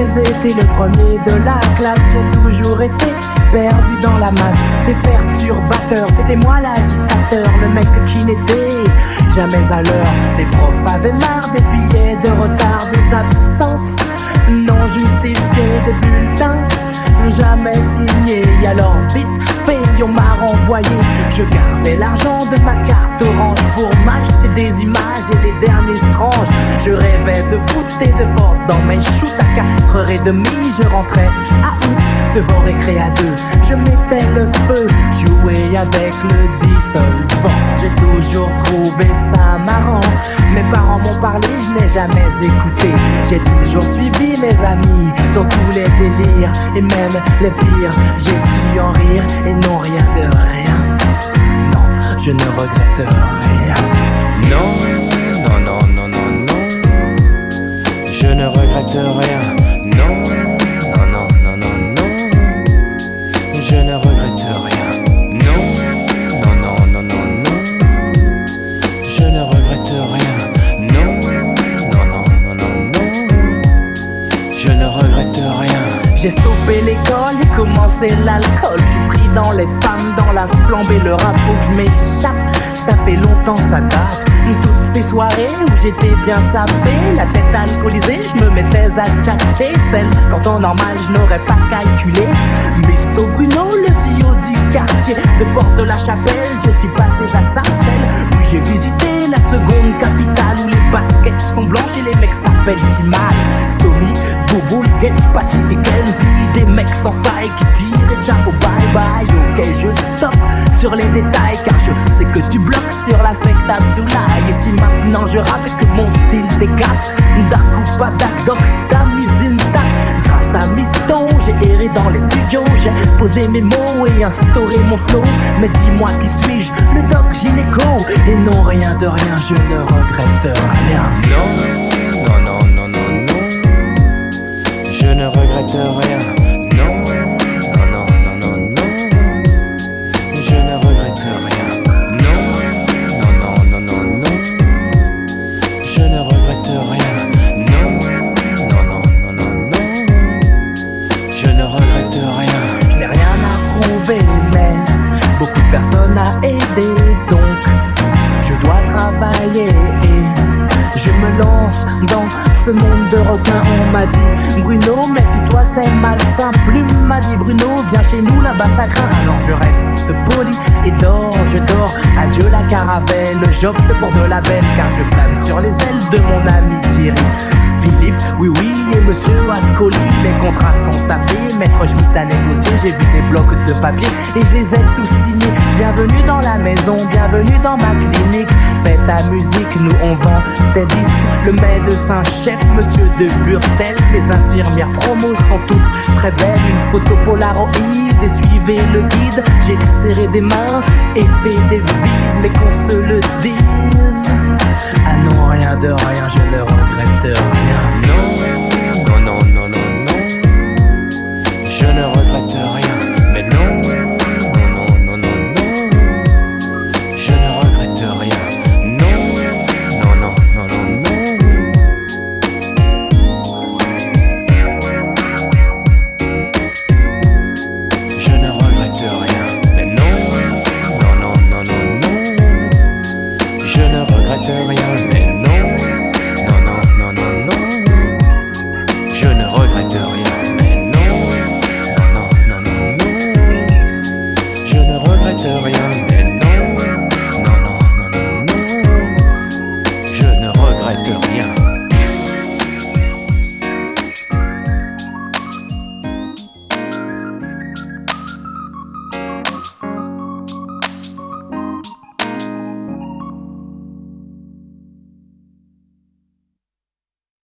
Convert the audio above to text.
jamais été le premier de la classe. J'ai toujours été perdu dans la masse des perturbateurs. C'était moi l'agitateur, le mec qui n'était jamais à l'heure. Les profs avaient marre des billets de retard, des absences non justifiées, des bulletins jamais signés. Alors vite fait, on m'a renvoyé. Je gardais l'argent de ma carte orange pour m'acheter des images et les derniers stranges. Je rêvais de foot et de force dans mes shoots. À 4h30 je rentrais à août devant récré à 2. Je mettais le feu, jouais avec le dissolvant. J'ai toujours trouvé ça marrant. Mes parents m'ont parlé, je n'ai jamais écouté. J'ai toujours suivi mes amis dans tous les délires et même les pires. J'ai su en rire et non rien de rien. Non, je ne regrette rien. Non, non, non, non, non, non. Je ne regrette rien. Non, non, non, non, non, non. Je ne regrette rien. Non, non, non, non, non, non. Je ne regrette rien. Non, non, non, non, non, non. Je ne regrette rien. J'ai stoppé l'école et commencé l'alcool. Je suis pris dans les femmes, dans la flambe et le rap. Faut que je m'échappe, ça fait longtemps ça date. Toutes ces soirées où j'étais bien sapé, la tête alcoolisée, je me mettais à tchatcher. Celle qu'en temps normal je n'aurais pas calculé. Misto Bruno, le dio du quartier de Porte de la Chapelle, je suis passé à Sarcelles. Puis j'ai visité la seconde capitale où les baskets sont blanches et les mecs s'appellent Timal. Stomy, Bouboule, Get, Passy et Kenzie. Des mecs sans faille qui tirent déjà au bye bye. Ok, je stoppe sur les détails car je sais que tu bloques sur la secte Abdoulaye. Et si maintenant je rappe et que mon style décate, Dark ou pas Dark, Doc, ta mise intact. Grâce à Miston, j'ai erré dans les studios. J'ai posé mes mots et instauré mon flow. Mais dis-moi qui suis-je, le doc gynéco. Et non, rien de rien, je ne regrette rien. Non, non, non, non, non, non. Je ne regrette rien. Non, non, non, non, non, non. Je ne regrette rien. Non, non, non, non, non, non. Je ne regrette rien. Non, non, non, non, non, non. Je ne regrette rien. Je n'ai rien à prouver, mais beaucoup de personnes à aider. Donc, je dois travailler et je me lance dans ce monde de requins. On m'a dit Bruno, méfie-toi, c'est malsain. Plume m'a dit Bruno, viens chez nous, là-bas ça craint. Alors je reste poli et dors, je dors. Adieu la caravelle, j'opte pour de la belle car je plane sur les ailes de mon ami Thierry Philippe, oui oui, et monsieur Ascoli. Les contrats sont tapés, maître Schmitt a négocié. J'ai vu des blocs de papier et je les ai tous signés. Bienvenue dans la maison, bienvenue dans ma clinique. Fais ta musique, nous on vend tes disques. Le médecin chef, monsieur de Burtel. Les infirmières promos sont toutes très belles. Une photo Polaroid et suivez le guide. J'ai serré des mains et fait des bises, mais qu'on se le dise. Ah non, rien de rien, je ne regrette rien.